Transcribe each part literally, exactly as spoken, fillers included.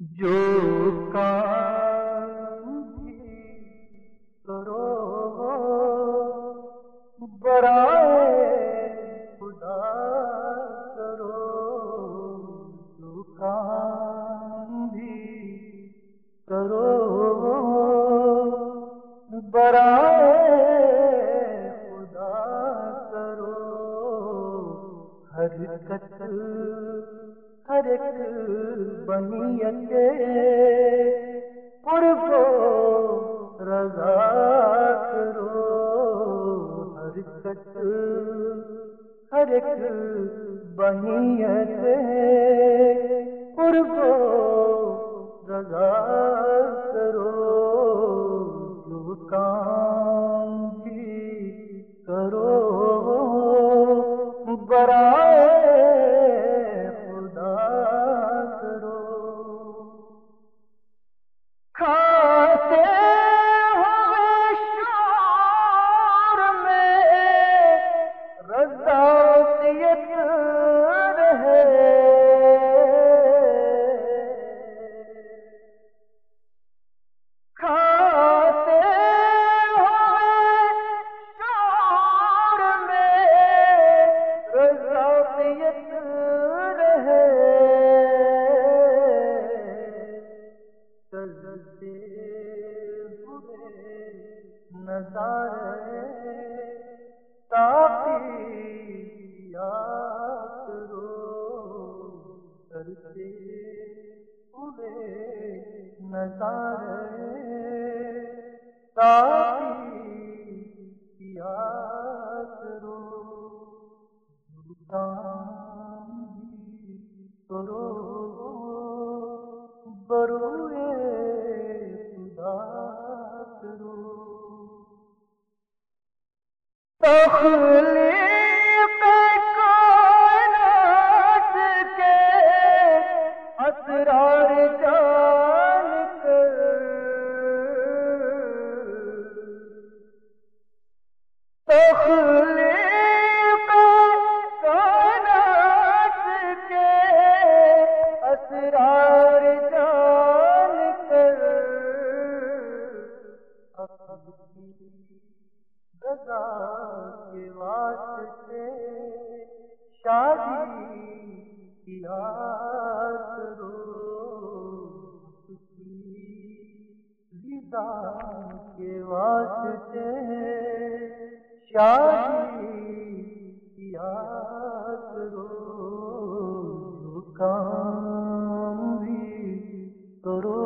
جو کام بھی کرو برائے خدا کرو، جو کام بھی کرو برائے خدا کرو، حرکت ہر ایک بنیت قرب و رضا کرو، حرکت ہر ایک بنیت قرب و رضا کرو، جو کام بھی کرو برائے خدا کرو، کھاتے ہوئے شور میں رضایت رہے، کھاتے ہوئے شور میں رضایت رہے، چلتے ہوئے نظارے تاقی یاد کرو، چلتے ہوئے نظارے تاقی یاد کرو، جو کام بھی کرو بروئے خدا کرو، تخلیق کائنات کے اسرار جان کر، تخلیق کائنات کے اسرار جان کر، رضا کے واسطے شادی کیا کرو، رضا کے واسطے شادی کیا کرو، جو کام بھی کرو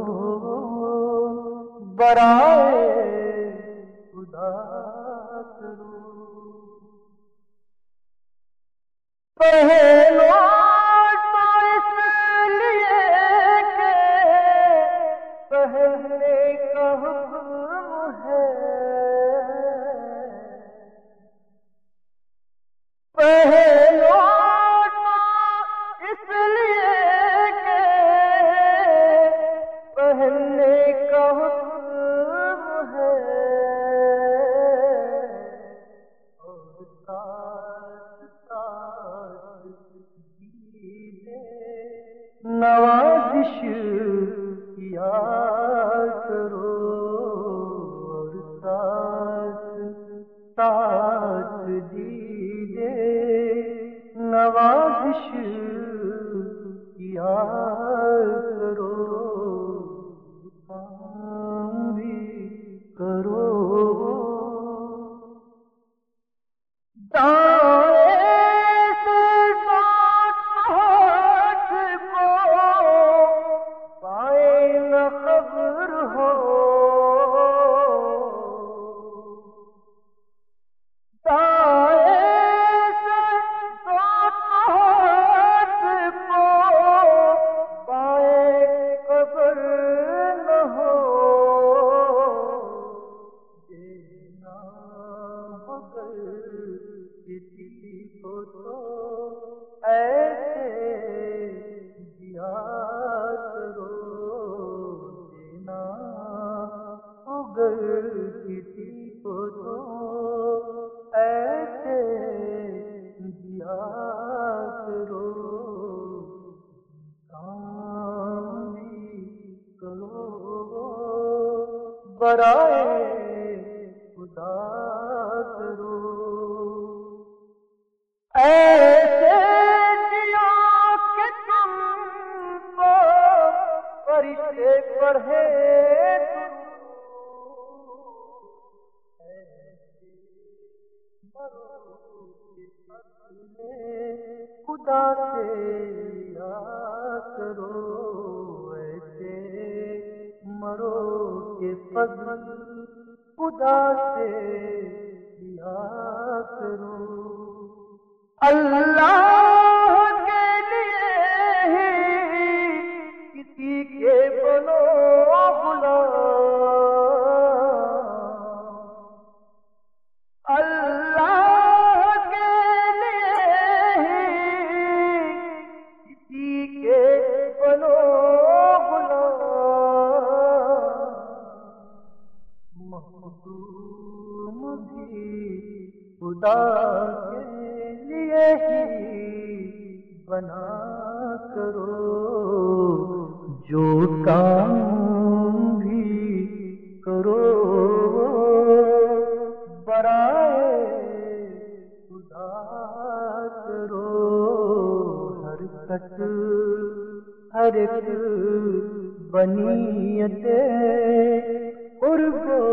برائے خدا کرو، پہلو تو اس لیے کہ پہلنے کا حکم ہے، پہلو تو اس لیے کہ پہلنے کا حکم ہے، اور ساتھ ساتھ دیدے نوازش کیا کرو، اور ساتھ ساتھ دیدے نوازش کیا کرو، کام بھی کرو دائیں سے ساتھ ہاتھ کو پائے نہ خبر ہو، دائیں سے ساتھ ہاتھ کو پائے خبر نہ ہو، دینا مگر کسی کو تو ایسے دیا کرو، دینا مگر کسی کو تو ایسے دیا کرو، کام بھی برائے خدا کرو، ایسے جیو کہ تم کو فرشتے پڑھے خدا سے لیا کرو، ایسے مرو کہ فضل خدا سے لیا کرو، اللہ کے لیے ہی کسی کے بنو غلام، اللہ کے لیے ہی کسی کے بنو غلام، مخدوم بھی خدا کے لیے ہی بنا کرو، جو کام بھی کرو برائے خدا کرو، ہر کٹ ہر ایک بنیت قرب